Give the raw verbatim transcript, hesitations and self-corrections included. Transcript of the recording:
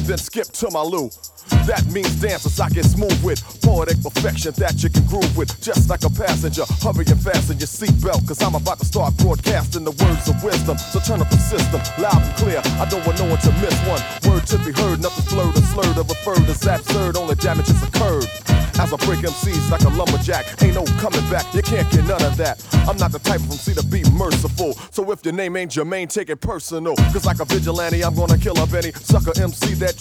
then skip to my loo. That means dances I get smooth with, poetic perfection that you can groove with. Just like a passenger, hurry and fasten your seatbelt, cause I'm about to start broadcasting the words of wisdom. So turn up the system, loud and clear, I don't want no one to miss one word to be heard, nothing slurred or slurred or referred as absurd, only damages occurred. As I break M Cs like a lumberjack, ain't no coming back, you can't get none of that. I'm not the type from C to be merciful, so if your name ain't Jermaine, take it personal. Cause like a vigilante, I'm gonna kill up any sucker M C that